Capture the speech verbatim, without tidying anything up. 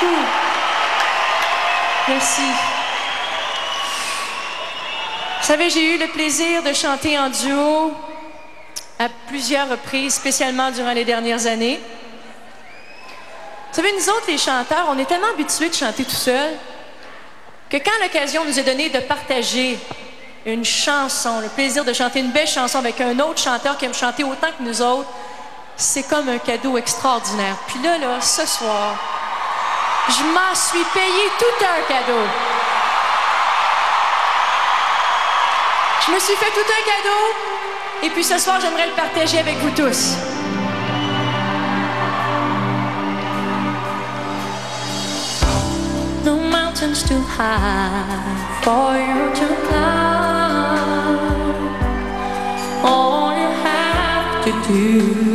beaucoup. Merci. Vous savez, j'ai eu le plaisir de chanter en duo à plusieurs reprises, spécialement durant les dernières années. Vous savez, nous autres, les chanteurs, on est tellement habitués de chanter tout seul que quand l'occasion nous est donnée de partager une chanson, le plaisir de chanter une belle chanson avec un autre chanteur qui aime chanter autant que nous autres, c'est comme un cadeau extraordinaire. Puis là, là, ce soir, je m'en suis payé tout un cadeau. Je me suis fait tout un cadeau, et puis ce soir, j'aimerais le partager avec vous tous. No mountains too high for you to climb. All you have to do